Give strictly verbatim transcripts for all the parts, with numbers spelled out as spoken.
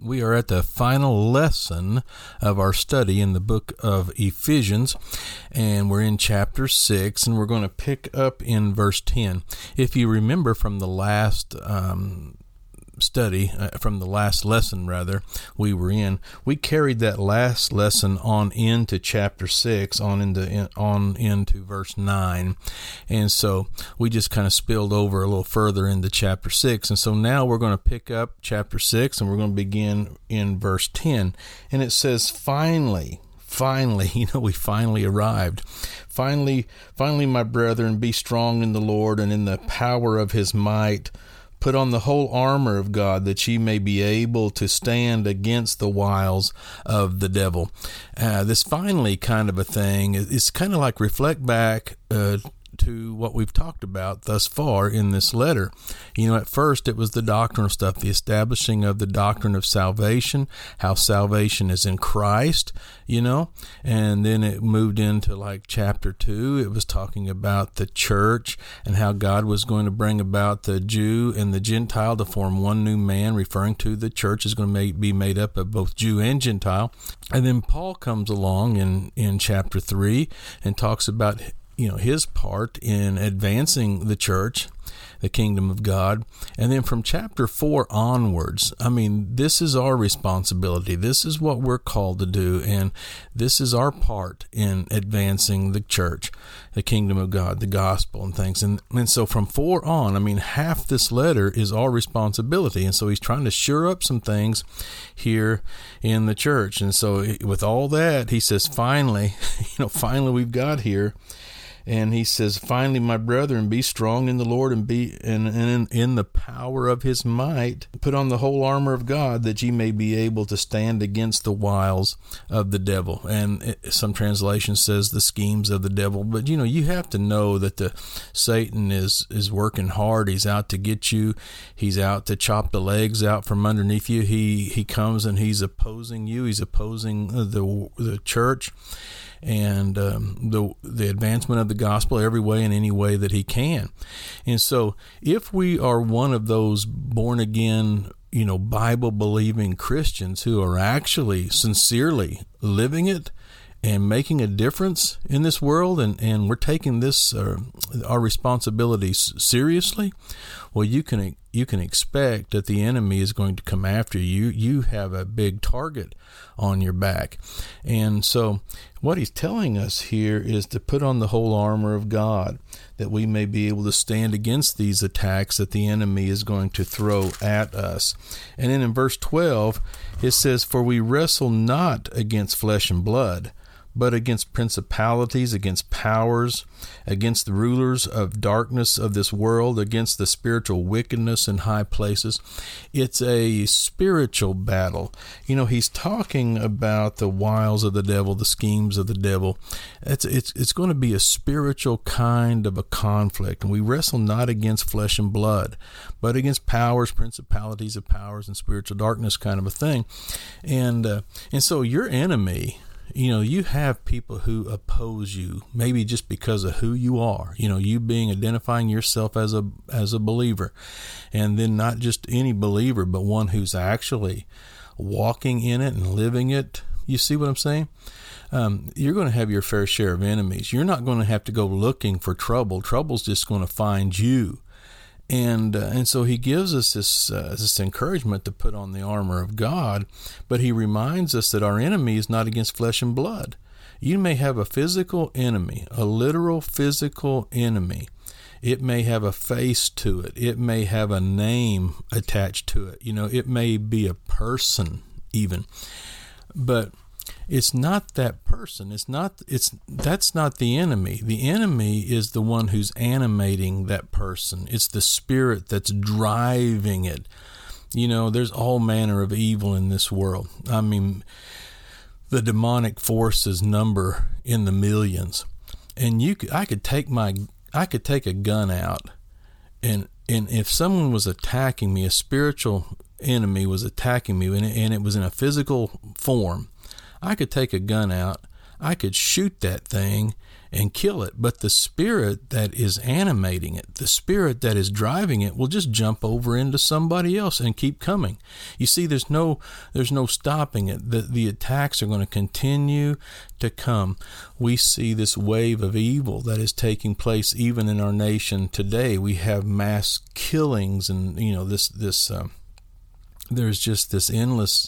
We are at the final lesson of our study in the book of Ephesians, and we're in chapter six, and we're going to pick up in verse ten. If you remember from the last um, study, uh, from the last lesson, rather, we were in, we carried that last lesson on into chapter six, on into in, on into verse nine, and so we just kind of spilled over a little further into chapter six, and so now we're going to pick up chapter six, and we're going to begin in verse ten, and it says, finally, Finally, you know, we finally arrived. Finally, finally, my brethren, be strong in the Lord and in the power of his might. Put on the whole armor of God, that ye may be able to stand against the wiles of the devil. Uh, this finally kind of a thing, it's kind of like reflect back uh, to what we've talked about thus far in this letter. You know, at first it was the doctrinal stuff, the establishing of the doctrine of salvation, how salvation is in Christ, you know, and then it moved into like chapter two. It was talking about the church and how God was going to bring about the Jew and the Gentile to form one new man, referring to the church is going to be made up of both Jew and Gentile. And then Paul comes along in, in chapter three and talks about, you know, his part in advancing the church, the kingdom of God. And then from chapter four onwards, I mean, this is our responsibility. This is what we're called to do. And this is our part in advancing the church, the kingdom of God, the gospel and things. And, and so from four on, I mean, half this letter is our responsibility. And so he's trying to shore up some things here in the church. And so with all that, he says, finally, you know, finally we've got here. And he says, finally, my brethren, be strong in the Lord and be and, and in, in the power of his might. Put on the whole armor of God, that ye may be able to stand against the wiles of the devil. And it, some translation says the schemes of the devil. But, you know, you have to know that the Satan is, is working hard. He's out to get you. He's out to chop the legs out from underneath you. He, he comes and he's opposing you. He's opposing the, the church and um, the the advancement of the gospel every way and any way that he can. And so if we are one of those born again, you know, Bible believing Christians who are actually sincerely living it and making a difference in this world, and, and we're taking this, uh, our responsibilities seriously, well, you can you can expect that the enemy is going to come after you. You have a big target on your back. And so what he's telling us here is to put on the whole armor of God, that we may be able to stand against these attacks that the enemy is going to throw at us. And then in verse twelve, it says, for we wrestle not against flesh and blood, but against principalities, against powers, against the rulers of darkness of this world, against the spiritual wickedness in high places. It's a spiritual battle. You know, he's talking about the wiles of the devil, the schemes of the devil. It's it's it's going to be a spiritual kind of a conflict. And we wrestle not against flesh and blood, but against powers, principalities of powers, and spiritual darkness kind of a thing. And uh, and so your enemy, you know, you have people who oppose you, maybe just because of who you are, you know, you being identifying yourself as a as a believer, and then not just any believer, but one who's actually walking in it and living it. You see what I'm saying? Um, you're going to have your fair share of enemies. You're not going to have to go looking for trouble. Trouble's just going to find you. And uh, and so he gives us this uh, this encouragement to put on the armor of God, but he reminds us that our enemy is not against flesh and blood. You may have a physical enemy, a literal physical enemy. It may have a face to it. It may have a name attached to it. You know, it may be a person even. But it's not that person. It's not, it's, that's not the enemy. The enemy is the one who's animating that person. It's the spirit that's driving it. You know, there's all manner of evil in this world. I mean, the demonic forces number in the millions. And you could, I could take my, I could take a gun out, and, and if someone was attacking me, a spiritual enemy was attacking me, and it, and it was in a physical form, I could take a gun out, I could shoot that thing, and kill it. But the spirit that is animating it, the spirit that is driving it, will just jump over into somebody else and keep coming. You see, there's no there's no stopping it. The, the attacks are going to continue to come. We see this wave of evil that is taking place even in our nation today. We have mass killings, and you know this this um, there's just this endless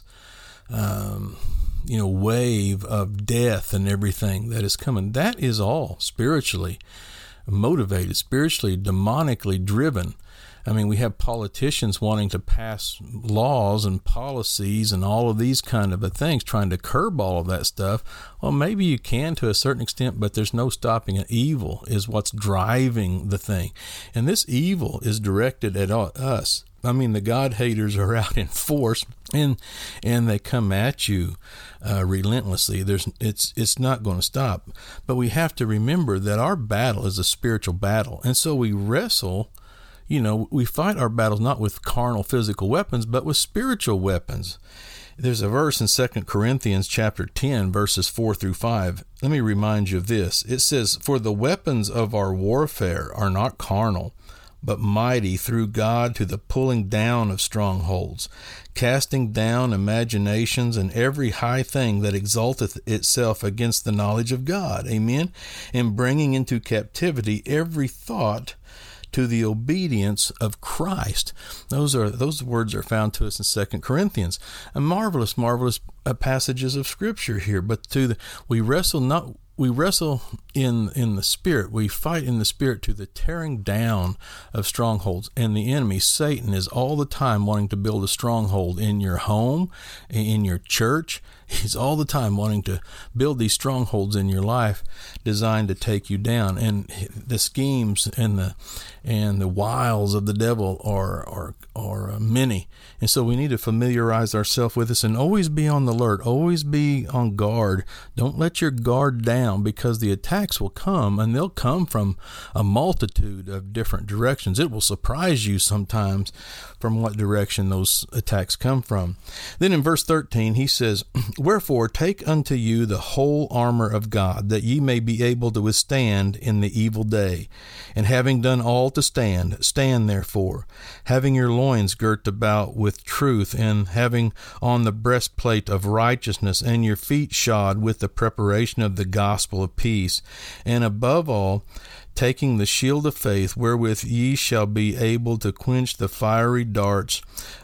um, you know wave of death and everything that is coming. That is all spiritually motivated, spiritually, demonically driven. I mean, we have politicians wanting to pass laws and policies and all of these kind of things, trying to curb all of that stuff. Well, maybe you can to a certain extent, but there's no stopping it. Evil is what's driving the thing. And this evil is directed at us. I mean, the God haters are out in force, and and they come at you uh, relentlessly. There's it's it's not going to stop. But we have to remember that our battle is a spiritual battle, and so we wrestle. You know, we fight our battles not with carnal physical weapons, but with spiritual weapons. There's a verse in Second Corinthians chapter ten, verses four through five. Let me remind you of this. It says, "For the weapons of our warfare are not carnal, but mighty through God to the pulling down of strongholds, casting down imaginations and every high thing that exalteth itself against the knowledge of God." Amen. And bringing into captivity every thought to the obedience of Christ. Those are those words are found to us in Second Corinthians. A marvelous, marvelous uh, passages of Scripture here. But to the, we wrestle not we wrestle in in the Spirit. We fight in the Spirit to the tearing down of strongholds. And the enemy, Satan, is all the time wanting to build a stronghold in your home, in your church. He's all the time wanting to build these strongholds in your life designed to take you down. And the schemes and the and the wiles of the devil are are are many. And so we need to familiarize ourselves with this and always be on the alert, always be on guard. Don't let your guard down, because the attacks will come, and they'll come from a multitude of different directions. It will surprise you sometimes from what direction those attacks come from. Then in verse thirteen, he says, "Wherefore take unto you the whole armor of God, that ye may be able to withstand in the evil day. And having done all to stand, stand therefore, having your loins girt about with truth, and having on the breastplate of righteousness, and your feet shod with the preparation of the gospel of peace. And above all, taking the shield of faith, wherewith ye shall be able to quench the fiery darts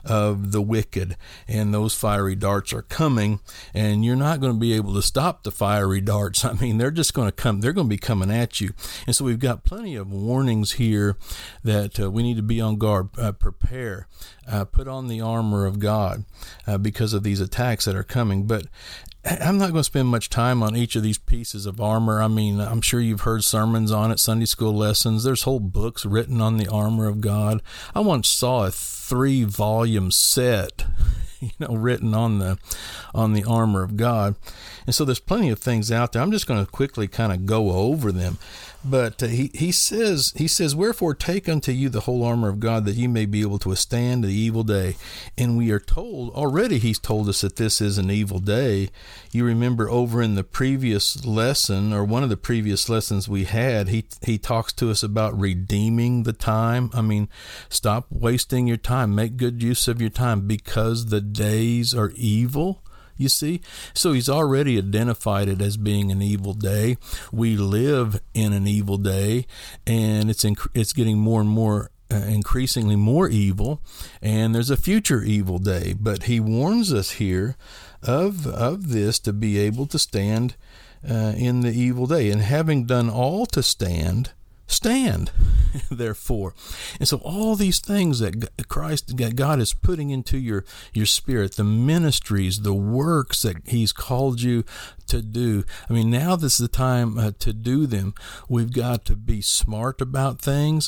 of the wicked." And those fiery darts are coming, and you're not going to be able to stop the fiery darts. I mean, they're just going to come. They're going to be coming at you. And so we've got plenty of warnings here that uh, we need to be on guard, uh, prepare, uh, put on the armor of God uh, because of these attacks that are coming. But I'm not going to spend much time on each of these pieces of armor. I mean, I'm sure you've heard sermons on it, Sunday school lessons. There's whole books written on the armor of God. I once saw a three-volume set, you know, written on the on the armor of God. And so there's plenty of things out there. I'm just going to quickly kind of go over them. But uh, he, he says, he says, "Wherefore take unto you the whole armor of God, that ye may be able to withstand the evil day." And we are told, already he's told us that this is an evil day. You remember over in the previous lesson, or one of the previous lessons we had, he he talks to us about redeeming the time. I mean, stop wasting your time. Make good use of your time, because the days are evil. You see? So he's already identified it as being an evil day. We live in an evil day, and it's inc- it's getting more and more, uh, increasingly more evil, and there's a future evil day. But he warns us here of, of this to be able to stand uh, in the evil day. And having done all to stand, stand therefore. And so all these things that Christ, that God is putting into your, your spirit, the ministries, the works that he's called you to do. I mean, now this is the time uh, to do them. We've got to be smart about things.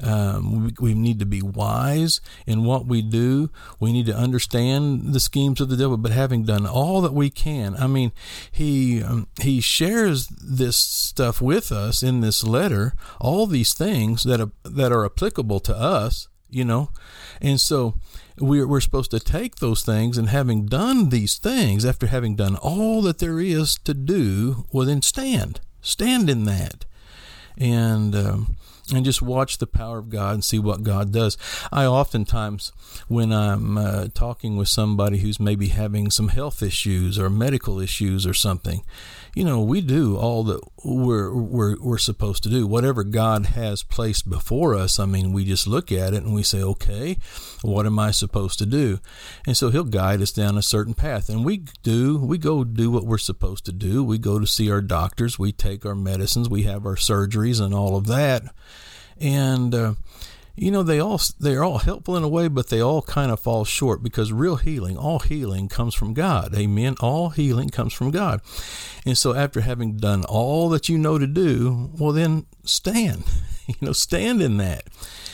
Um, we, we need to be wise in what we do. We need to understand the schemes of the devil, but having done all that we can, I mean, he, um, he shares this stuff with us in this letter, all these things that are, that are applicable to us, you know, and so we're, we're supposed to take those things, and having done these things, after having done all that there is to do, well, then stand. stand in that. And, um, and just watch the power of God and see what God does. I oftentimes, when I'm uh, talking with somebody who's maybe having some health issues or medical issues or something, you know, we do all that we're, we're, we're supposed to do. Whatever God has placed before us, I mean, we just look at it and we say, okay, what am I supposed to do? And so he'll guide us down a certain path. And we do, we go do what we're supposed to do. We go to see our doctors. We take our medicines. We have our surgeries and all of that. And, uh, you know, they all, they're all helpful in a way, but they all kind of fall short, because real healing, all healing comes from God. Amen. All healing comes from God. And so after having done all that you know to do, well, then stand, you know, stand in that.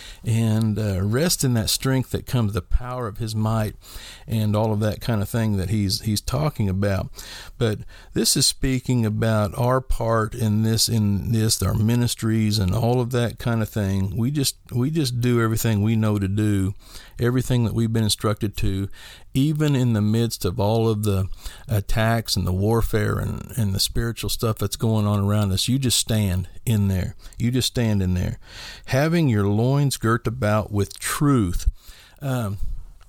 And uh, rest in that strength that comes, the power of his might, and all of that kind of thing that he's he's talking about. But this is speaking about our part in this, in this, our ministries and all of that kind of thing. We just we just do everything we know to do, everything that we've been instructed to, even in the midst of all of the attacks and the warfare and, and the spiritual stuff that's going on around us. You just stand in there. You just stand in there. Having your loins girt about with truth. Um,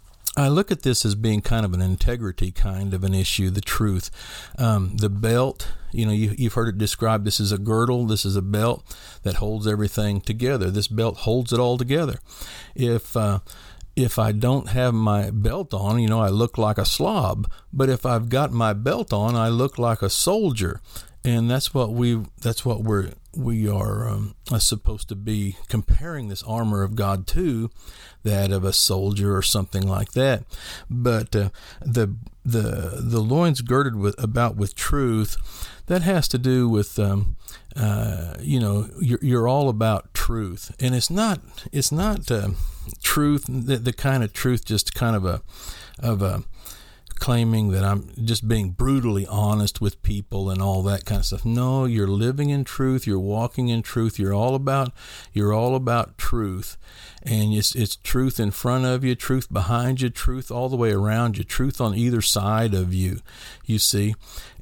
I look at this as being kind of an integrity kind of an issue, the truth. Um, the belt, you know, you, you've heard it described, this is a girdle, this is a belt that holds everything together. This belt holds it all together. If uh, if I don't have my belt on, you know, I look like a slob. But if I've got my belt on, I look like a soldier. And that's what we that's what we're we are um, supposed to be comparing this armor of God to, that of a soldier or something like that. But uh, the the the loins girded with about with truth, that has to do with um, uh, you know, you're you're all about truth, and it's not it's not uh, truth the, the kind of truth just kind of a of a claiming that I'm just being brutally honest with people and all that kind of stuff. No, you're living in truth. You're walking in truth. You're all about, you're all about truth. And it's, it's truth in front of you, truth behind you, truth all the way around you, truth on either side of you, you see.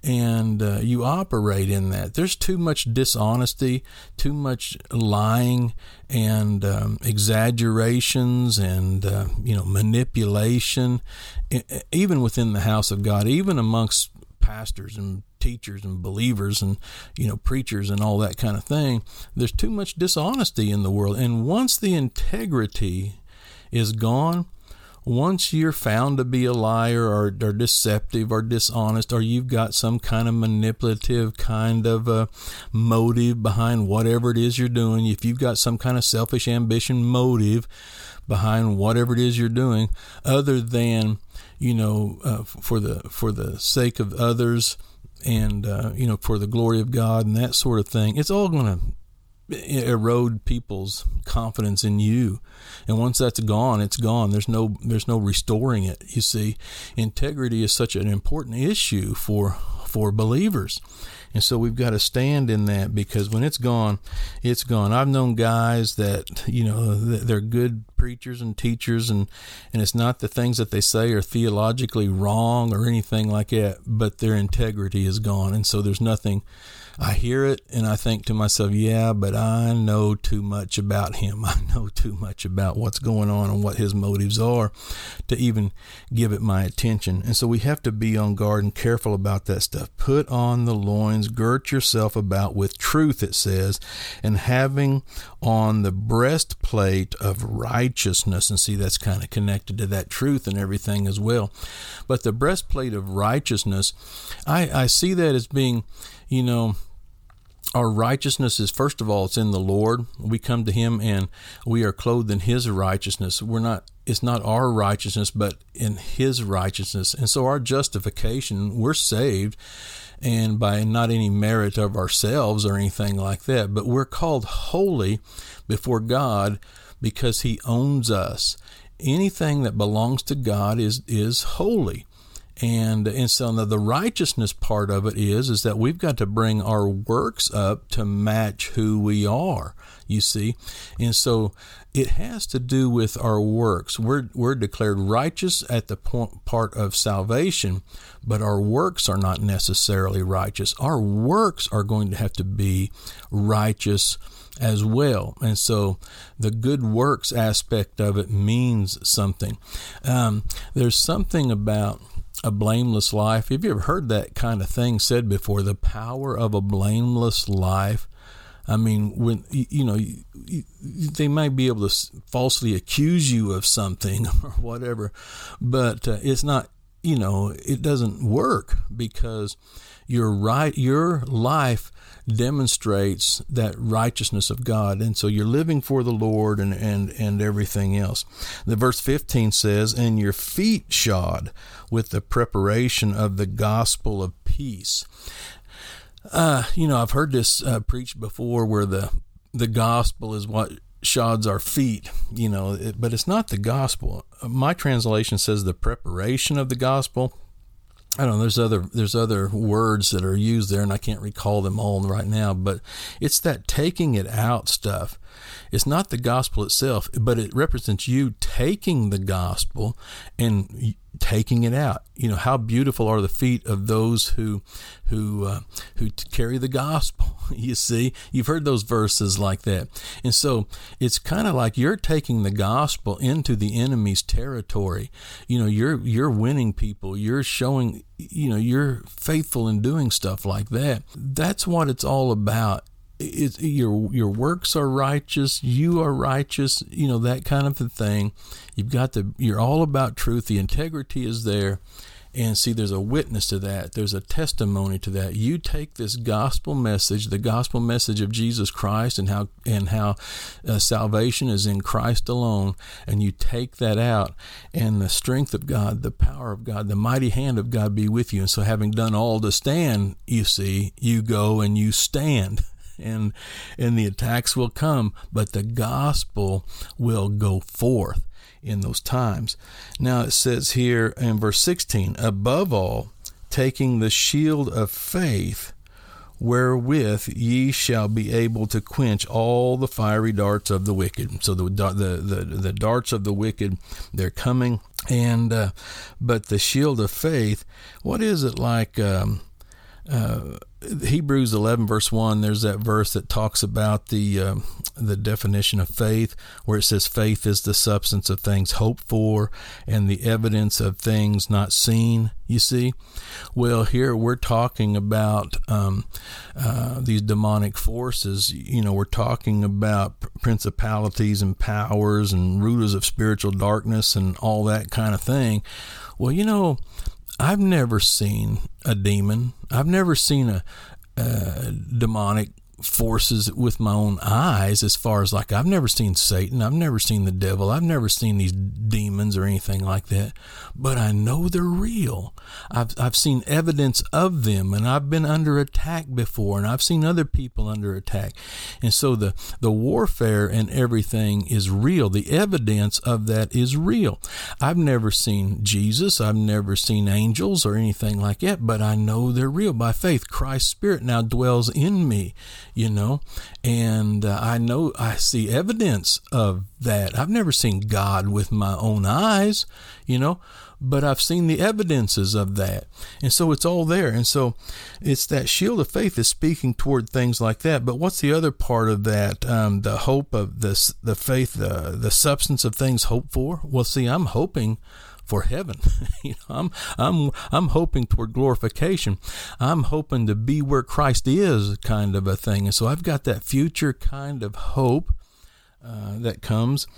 And uh, you operate in that. There's too much dishonesty, too much lying and um, exaggerations and, uh, you know, manipulation, even within the house of God, even amongst pastors and teachers and believers and, you know, preachers and all that kind of thing. There's too much dishonesty in the world. And once the integrity is gone, once you're found to be a liar or, or deceptive or dishonest, or you've got some kind of manipulative kind of a motive behind whatever it is you're doing, if you've got some kind of selfish ambition motive behind whatever it is you're doing, other than, you know, uh, for the for the sake of others and, uh, you know, for the glory of God and that sort of thing, it's all going to erode people's confidence in you. And once that's gone, it's gone. There's no there's no restoring it. You see, integrity is such an important issue for for believers. And so we've got to stand in that, because when it's gone, it's gone. I've known guys that, you know, they're good preachers and teachers, and, and it's not the things that they say are theologically wrong or anything like that, but their integrity is gone. And so there's nothing. I hear it and I think to myself, yeah, but I know too much about him. I know too much about what's going on and what his motives are to even give it my attention. And so we have to be on guard and careful about that stuff. Put on the loins, girt yourself about with truth, it says, and having on the breastplate of righteousness. And see, that's kind of connected to that truth and everything as well. But the breastplate of righteousness, I, I see that as being, you know, our righteousness is, first of all, it's in the Lord. We come to him and we are clothed in his righteousness. We're not, it's not our righteousness, but in his righteousness. And so our justification, we're saved, and by not any merit of ourselves or anything like that, but we're called holy before God because he owns us. Anything that belongs to God is, is holy. And, and so now the righteousness part of it is, is that we've got to bring our works up to match who we are, you see. And so it has to do with our works. We're, we're declared righteous at the point, part of salvation, but our works are not necessarily righteous. Our works are going to have to be righteous as well. And so the good works aspect of it means something. Um, there's something about a blameless life. Have you ever heard that kind of thing said before? The power of a blameless life. I mean, when you know, they might be able to falsely accuse you of something or whatever, but uh, it's not, you know, it doesn't work because your right, your life demonstrates that righteousness of God. And so you're living for the Lord and, and, and everything else. The verse fifteen says, and your feet shod with the preparation of the gospel of peace. Uh, you know, I've heard this uh, preached before where the, the gospel is what shods our feet, you know, it, but it's not the gospel. My translation says the preparation of the gospel. I don't know, there's other, there's other words that are used there and I can't recall them all right now, but it's that taking it out stuff. It's not the gospel itself, but it represents you taking the gospel and taking it out. You know, how beautiful are the feet of those who who uh, who carry the gospel. You see, you've heard those verses like that. And so it's kind of like you're taking the gospel into the enemy's territory. You know, you're you're winning people. You're showing, you know, you're faithful in doing stuff like that. That's what it's all about. It's, your your works are righteous, you are righteous, you know, that kind of a thing. You've got the, you're all about truth. The integrity is there. And see, there's a witness to that. There's a testimony to that. You take this gospel message, the gospel message of Jesus Christ and how and how uh, salvation is in Christ alone, and you take that out, and the strength of God, the power of God, the mighty hand of God be with you. And so having done all to stand, you see, you go and you stand. And and the attacks will come, but the gospel will go forth in those times. Now it says here in verse sixteen, above all, taking the shield of faith, wherewith ye shall be able to quench all the fiery darts of the wicked. So the the the, the darts of the wicked, they're coming. And uh, but the shield of faith, what is it like? Um, uh, Hebrews eleven verse one, there's that verse that talks about the uh, the definition of faith, where it says faith is the substance of things hoped for and the evidence of things not seen, you see. Well, here we're talking about um, uh, these demonic forces. You know, we're talking about principalities and powers and rulers of spiritual darkness and all that kind of thing. Well, you know, I've never seen a demon. I've never seen a, uh, demonic forces with my own eyes, as far as like, I've never seen Satan. I've never seen the devil. I've never seen these demons or anything like that, but I know they're real. I've, I've seen evidence of them, and I've been under attack before, and I've seen other people under attack. And so the, the warfare and everything is real. The evidence of that is real. I've never seen Jesus. I've never seen angels or anything like that, but I know they're real by faith. Christ's Spirit now dwells in me. You know, and uh, I know I see evidence of that. I've never seen God with my own eyes, you know, but I've seen the evidences of that. And so it's all there. And so it's that shield of faith is speaking toward things like that. But what's the other part of that? Um, the hope of this, the faith, the, the substance of things hoped for. Well, see, I'm hoping for heaven. you know, I'm I'm I'm hoping toward glorification. I'm hoping to be where Christ is, kind of a thing. And so I've got that future kind of hope uh, that comes,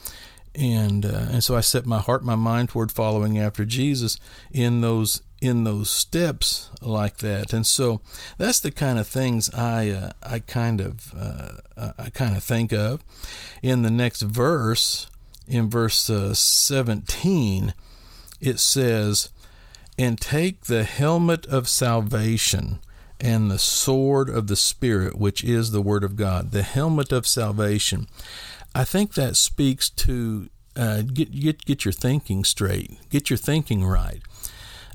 and uh, and so I set my heart, my mind toward following after Jesus in those in those steps like that. And so that's the kind of things I uh, I kind of uh, I kind of think of. In the next verse, in verse uh, seventeen. It says, and take the helmet of salvation and the sword of the Spirit, which is the Word of God. The helmet of salvation. I think that speaks to uh, get get get your thinking straight, get your thinking right.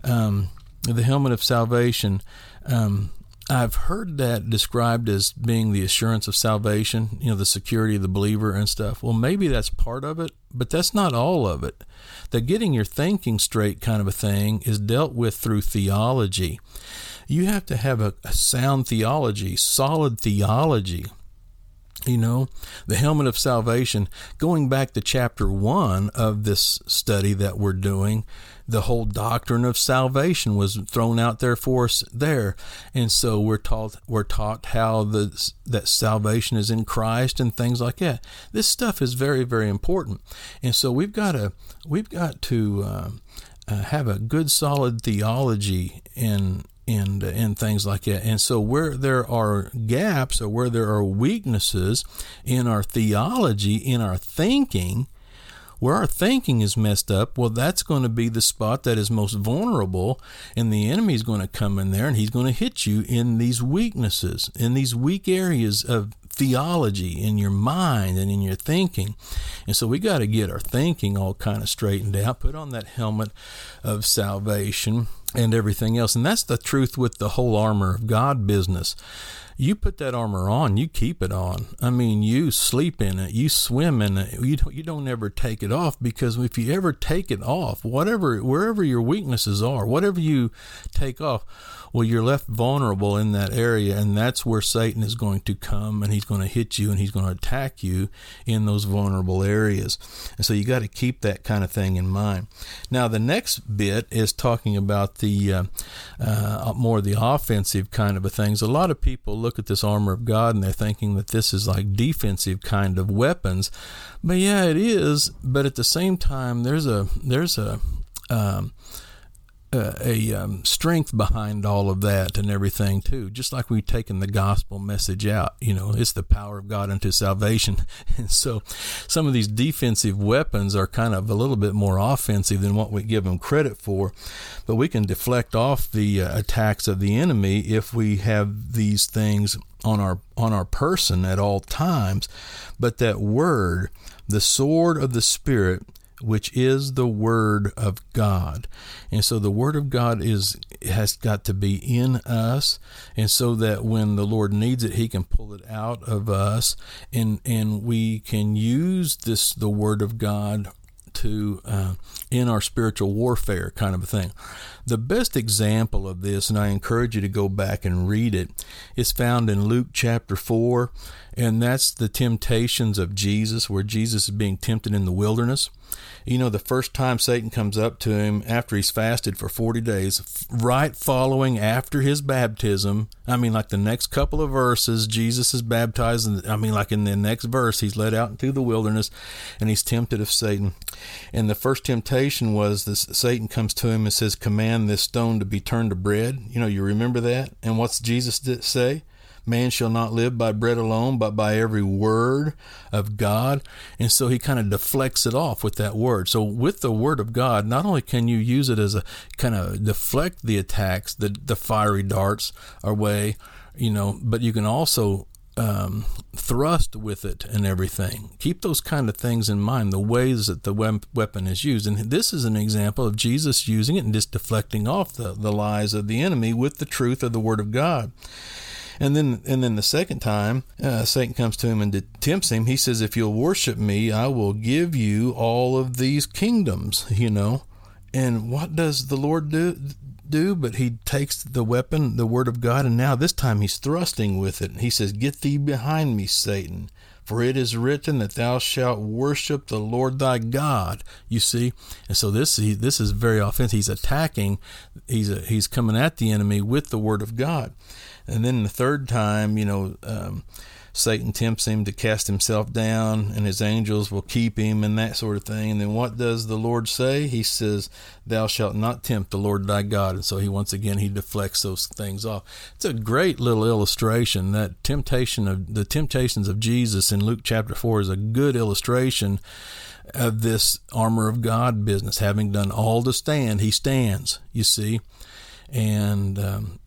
Um, the helmet of salvation, um, I've heard that described as being the assurance of salvation, you know, the security of the believer and stuff. Well, maybe that's part of it, but that's not all of it. The getting your thinking straight kind of a thing is dealt with through theology. You have to have a, a sound theology, solid theology. You know, the helmet of salvation, going back to chapter one of this study that we're doing, the whole doctrine of salvation was thrown out there for us there. And so we're taught, we're taught how the, that salvation is in Christ and things like that. This stuff is very, very important. And so we've got to, we've got to um, uh, have a good, solid theology in and and things like that. And so where there are gaps or where there are weaknesses in our theology, in our thinking, where our thinking is messed up, well, that's going to be the spot that is most vulnerable, and the enemy is going to come in there and he's going to hit you in these weaknesses, in these weak areas of theology in your mind and in your thinking. And so we got to get our thinking all kind of straightened out, put on that helmet of salvation and everything else. And that's the truth with the whole armor of God business. You put that armor on, you keep it on. I mean, you sleep in it, you swim in it. You don't, you don't ever take it off, because if you ever take it off, whatever, wherever your weaknesses are, whatever you take off, well, you're left vulnerable in that area, and that's where Satan is going to come, and he's going to hit you, and he's going to attack you in those vulnerable areas. And so you got to keep that kind of thing in mind. Now, the next bit is talking about the uh, uh, more the offensive kind of a things. A lot of people look at this armor of God and they're thinking that this is like defensive kind of weapons, but yeah, it is. But at the same time, there's a there's a um, a, a um, strength behind all of that and everything too. Just like we've taken the gospel message out, you know, it's the power of God unto salvation. And so, some of these defensive weapons are kind of a little bit more offensive than what we give them credit for. But we can deflect off the uh, attacks of the enemy if we have these things on our on our person at all times. But that word, the sword of the Spirit, which is the Word of God. And so the Word of God is has got to be in us, and so that when the Lord needs it, He can pull it out of us, and and we can use this the Word of God to uh, in our spiritual warfare kind of a thing. The best example of this, and I encourage you to go back and read it, is found in Luke chapter four, and that's the temptations of Jesus, where Jesus is being tempted in the wilderness. You know, the first time Satan comes up to him after he's fasted for forty days, right following after his baptism, I mean, like the next couple of verses, Jesus is baptized, and I mean, like in the next verse, he's led out into the wilderness, and he's tempted of Satan. And the first temptation was this: Satan comes to him and says, "Command this stone to be turned to bread." You know, you remember that? And what's Jesus say? Man shall not live by bread alone, but by every word of God. And so he kind of deflects it off with that word. So with the word of God, not only can you use it as a kind of deflect the attacks, the, the fiery darts away, you know, but you can also um, thrust with it and everything. Keep those kind of things in mind, the ways that the weapon is used. And this is an example of Jesus using it and just deflecting off the, the lies of the enemy with the truth of the word of God. And then and then the second time, uh, Satan comes to him and tempts him. He says, if you'll worship me, I will give you all of these kingdoms, you know. And what does the Lord do? do? But he takes the weapon, the word of God, and now this time he's thrusting with it. He says, get thee behind me, Satan. For it is written that thou shalt worship the Lord thy God. You see, and so this he, this is very offensive. He's attacking. He's a, he's coming at the enemy with the word of God. And then the third time, you know, um, Satan tempts him to cast himself down, and his angels will keep him, and that sort of thing. And then what does the Lord say? He says, thou shalt not tempt the Lord thy God. And so he, once again, he deflects those things off. It's a great little illustration. That temptation of the temptations of Jesus in Luke chapter four is a good illustration of this armor of God business. Having done all to stand, he stands, you see. And, um,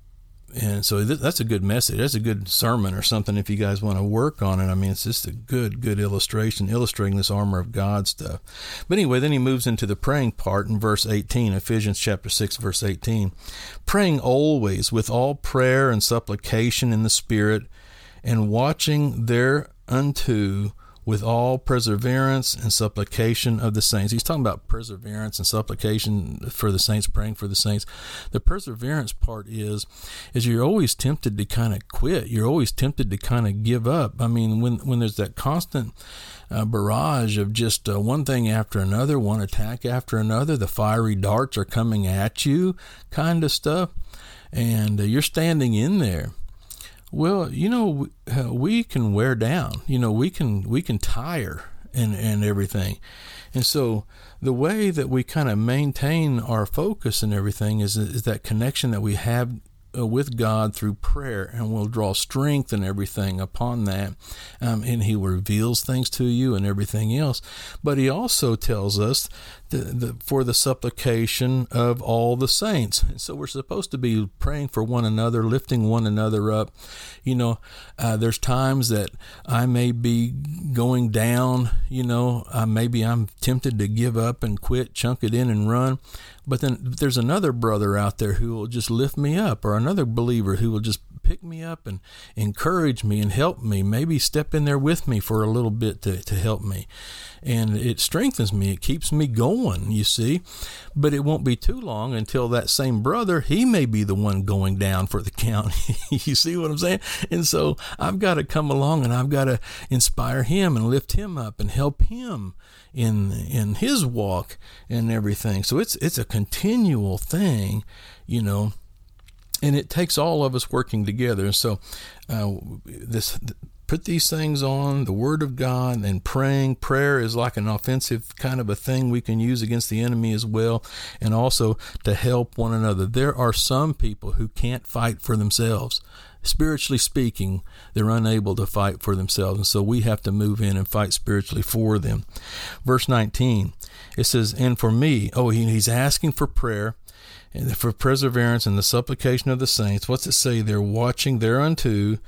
and so th- that's a good message. That's a good sermon or something if you guys want to work on it. I mean, it's just a good, good illustration, illustrating this armor of God stuff. But anyway, then he moves into the praying part in verse eighteen, Ephesians chapter six, verse eighteen. Praying always with all prayer and supplication in the Spirit, and watching thereunto with all perseverance and supplication of the saints. He's talking about perseverance and supplication for the saints, praying for the saints. The perseverance part is, is you're always tempted to kind of quit. You're always tempted to kind of give up. I mean, when, when there's that constant uh, barrage of just uh, one thing after another, one attack after another, the fiery darts are coming at you kind of stuff, and uh, you're standing in there. Well, you know, we can wear down, you know, we can, we can tire and, and everything. And so the way that we kind of maintain our focus and everything is, is that connection that we have with God through prayer, and we'll draw strength and everything upon that. Um, and he reveals things to you and everything else. But he also tells us the, the, for the supplication of all the saints. And so we're supposed to be praying for one another, lifting one another up. You know, uh, there's times that I may be going down, you know, uh, maybe I'm tempted to give up and quit, chunk it in and run. But then there's another brother out there who will just lift me up, or another believer who will just pick me up and encourage me and help me, maybe step in there with me for a little bit to, to help me. And it strengthens me. It keeps me going, you see. But it won't be too long until that same brother, he may be the one going down for the count. You see what I'm saying? And so I've got to come along and I've got to inspire him and lift him up and help him in in his walk and everything. So it's it's a continual thing, you know. And it takes all of us working together. And so uh, this put these things on, the Word of God, and praying. Prayer is like an offensive kind of a thing we can use against the enemy as well, and also to help one another. There are some people who can't fight for themselves. Spiritually speaking, they're unable to fight for themselves, and so we have to move in and fight spiritually for them. Verse nineteen, it says, and for me, oh, he, he's asking for prayer, and for perseverance and the supplication of the saints. What's it say? They're watching thereunto,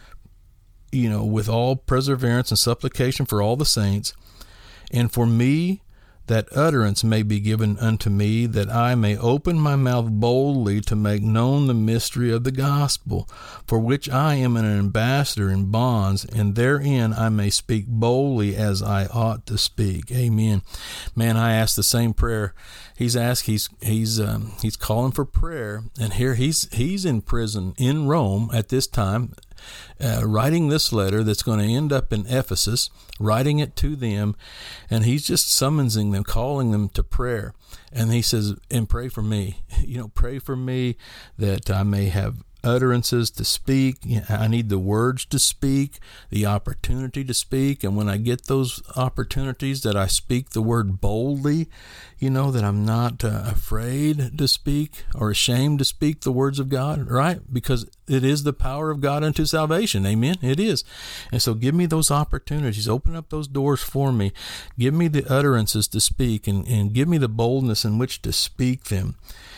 you know, with all perseverance and supplication for all the saints. And for me, that utterance may be given unto me, that I may open my mouth boldly to make known the mystery of the gospel, for which I am an ambassador in bonds, and therein I may speak boldly as I ought to speak. Amen. Man, I asked the same prayer. He's asked, he's he's um, he's calling for prayer, and here he's he's in prison in Rome at this time, Uh, writing this letter that's going to end up in Ephesus, writing it to them, and he's just summoning them, calling them to prayer. And he says, and pray for me, you know, pray for me that I may have utterances to speak. I need the words to speak, the opportunity to speak. And when I get those opportunities, that I speak the word boldly, you know, that I'm not uh, afraid to speak or ashamed to speak the words of God, right? Because it is the power of God unto salvation. Amen. It is. And so give me those opportunities. Open up those doors for me. Give me the utterances to speak, and, and give me the boldness in which to speak them.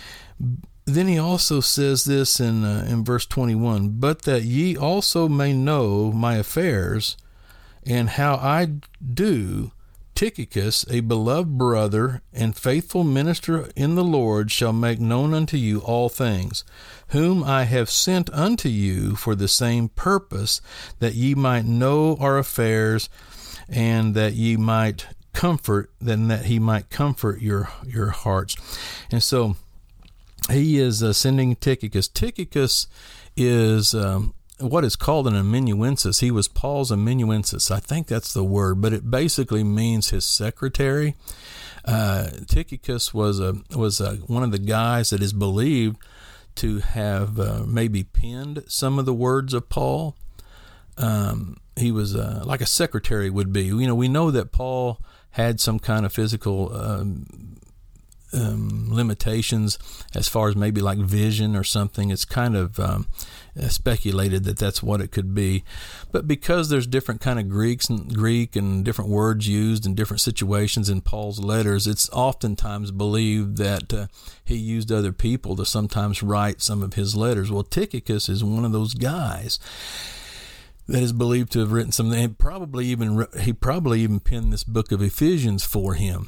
Then he also says this in uh, in verse twenty-one, but that ye also may know my affairs, and how I do, Tychicus, a beloved brother and faithful minister in the Lord, shall make known unto you all things, whom I have sent unto you for the same purpose, that ye might know our affairs, and that ye might comfort, then that he might comfort your your hearts. And so he is uh, sending Tychicus. Tychicus is um, what is called an amanuensis. He was Paul's amanuensis. I think that's the word, but it basically means his secretary. Uh, Tychicus was a was a, one of the guys that is believed to have uh, maybe penned some of the words of Paul. Um, he was uh, like a secretary would be. You know, we know that Paul had some kind of physical um, um, limitations as far as maybe like vision or something. It's kind of um, speculated that that's what it could be. But because there's different kind of Greeks and Greek and different words used in different situations in Paul's letters, it's oftentimes believed that uh, he used other people to sometimes write some of his letters. Well, Tychicus is one of those guys that is believed to have written something. And probably even he probably even penned this book of Ephesians for him.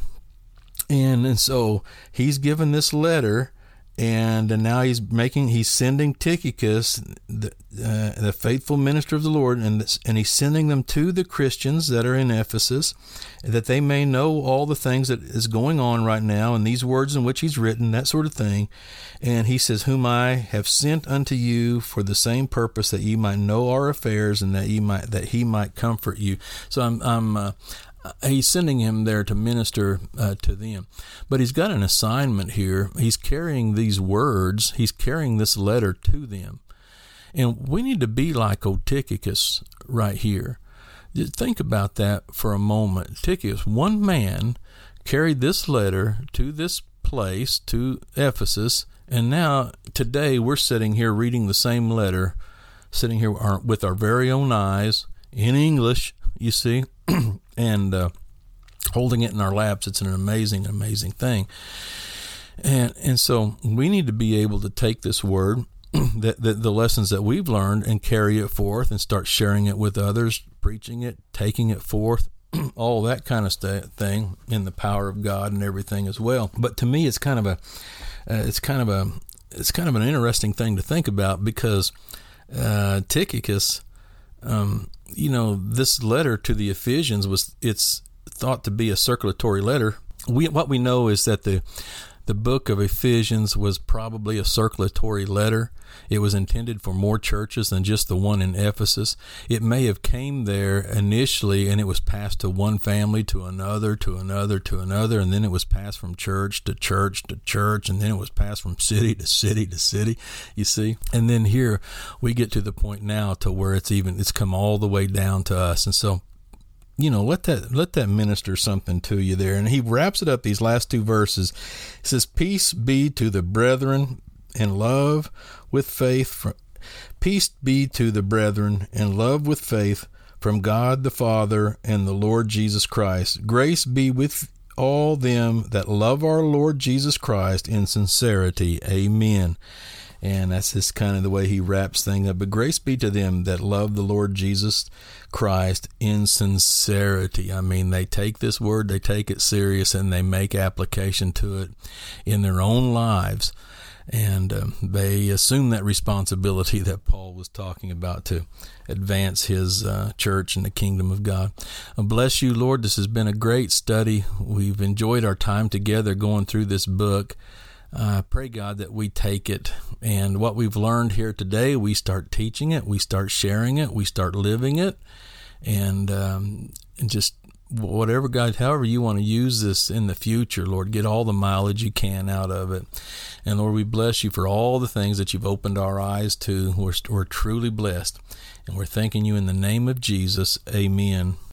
And and so he's given this letter, and, and now he's making he's sending Tychicus, the, uh, the faithful minister of the Lord, and this, and he's sending them to the Christians that are in Ephesus, that they may know all the things that is going on right now, and these words in which he's written, that sort of thing. And he says, "Whom I have sent unto you for the same purpose, that ye might know our affairs, and that ye might that he might comfort you." So I'm I'm. Uh, He's sending him there to minister uh, to them. But he's got an assignment here. He's carrying these words. He's carrying this letter to them. And we need to be like old Tychicus right here. Just think about that for a moment. Tychicus, one man, carried this letter to this place, to Ephesus, and now today we're sitting here reading the same letter, sitting here with our very own eyes, in English, you see, and uh, holding it in our laps. It's an amazing, amazing thing. And and so we need to be able to take this word, that, that the lessons that we've learned, and carry it forth and start sharing it with others, preaching it, taking it forth, all that kind of st- thing in the power of God and everything as well. But to me, it's kind of a, uh, it's kind of a, it's kind of an interesting thing to think about, because uh, Tychicus, um, you know, this letter to the Ephesians was, it's thought to be a circulatory letter. We, what we know is that the, the book of Ephesians was probably a circulatory letter. It was intended for more churches than just the one in Ephesus. It may have came there initially, and it was passed to one family, to another, to another, to another, and then it was passed from church to church to church, and then it was passed from city to city to city, you see. And then here we get to the point now to where it's even, it's come all the way down to us. And so, you know, let that let that minister something to you there. And he wraps it up, these last two verses. He says, "Peace be to the brethren and love with faith. From, peace be to the brethren and love with faith from God the Father and the Lord Jesus Christ. Grace be with all them that love our Lord Jesus Christ in sincerity. Amen." And that's just kind of the way he wraps things up. But grace be to them that love the Lord Jesus Christ in sincerity. I mean, they take this word, they take it serious, and they make application to it in their own lives. And um, they assume that responsibility that Paul was talking about to advance his uh, church and the kingdom of God. Uh, bless you, Lord. This has been a great study. We've enjoyed our time together going through this book. I uh, pray, God, that we take it, and what we've learned here today, we start teaching it, we start sharing it, we start living it, and, um, and just whatever, God, however you want to use this in the future, Lord, get all the mileage you can out of it. And Lord, we bless you for all the things that you've opened our eyes to. We're, we're truly blessed, and we're thanking you in the name of Jesus. Amen.